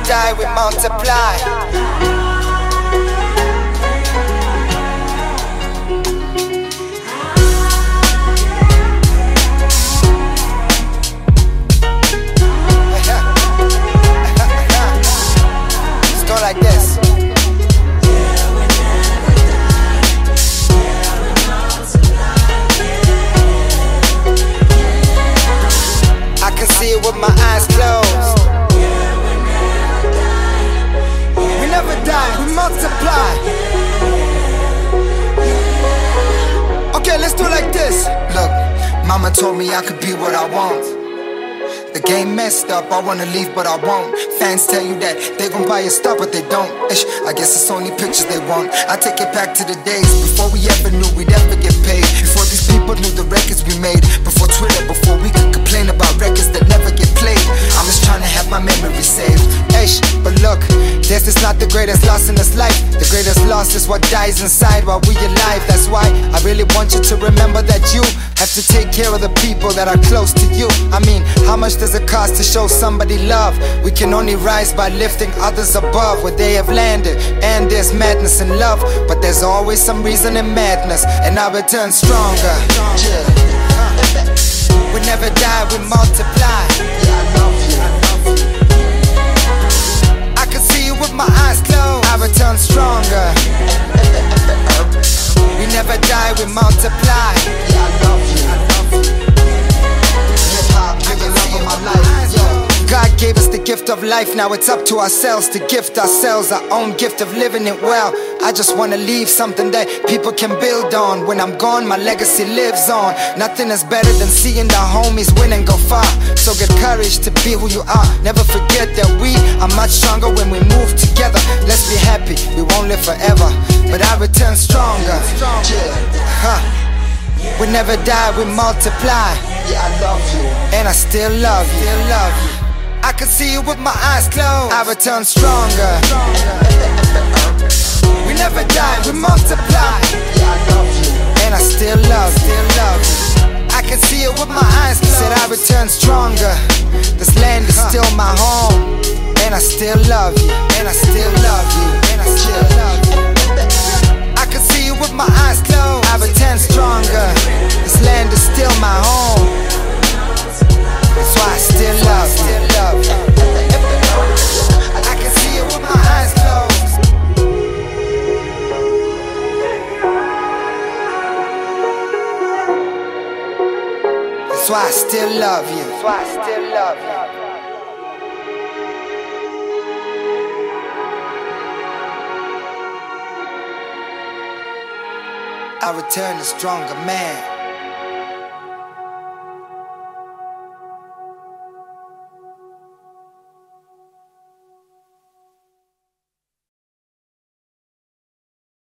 die, we multiply. Like this. I can see it with my eyes closed. We never die, we multiply. Okay, let's do it like this. Look, mama told me I could be what I want. The game messed up, I wanna leave but I won't. Fans tell you that they gon' buy your stuff but they don't. I guess it's only pictures they want. I take it back to the days before we ever knew we'd ever get paid. Before these people knew the records we made. Before Twitter, before we could complain about records that never get played. I'm just trying to have my memory saved. But look, this is not the greatest loss in this life. The greatest loss is what dies inside while we alive. That's why I really want you to remember that you have to take care of the people that are close to you. I mean, how much does it cost to show somebody love? We can only rise by lifting others above where they have landed. And there's madness in love, but there's always some reason in madness, and I return stronger. We never die, we multiply. I love you. I can see you with my eyes closed. I return stronger. We never die, we multiply. I love you. Hip-hop, you're the love of my life. Yo. God gave us the gift of life, now it's up to ourselves to gift ourselves our own gift of living it well. I just wanna leave something that people can build on. When I'm gone, my legacy lives on. Nothing is better than seeing the homies win and go far. So get courage to be who you are. Never forget that we are much stronger when we move together. Let's be happy, we won't live forever, but I return stronger. We never die, we multiply. Yeah, I love you, and I still love you. I can see you with my eyes closed. I return stronger. We never die, we multiply. Yeah, I love you, and I still love you. I can see it with my eyes closed. Said I return stronger. This land is still my home, and I still love you. And I still love you. And I still love you. I can see you with my eyes closed. I return stronger. This land is still my home. That's why I still love you. I can see you with my eyes closed. That's why I still love you. That's why I still love you. I return a stronger man.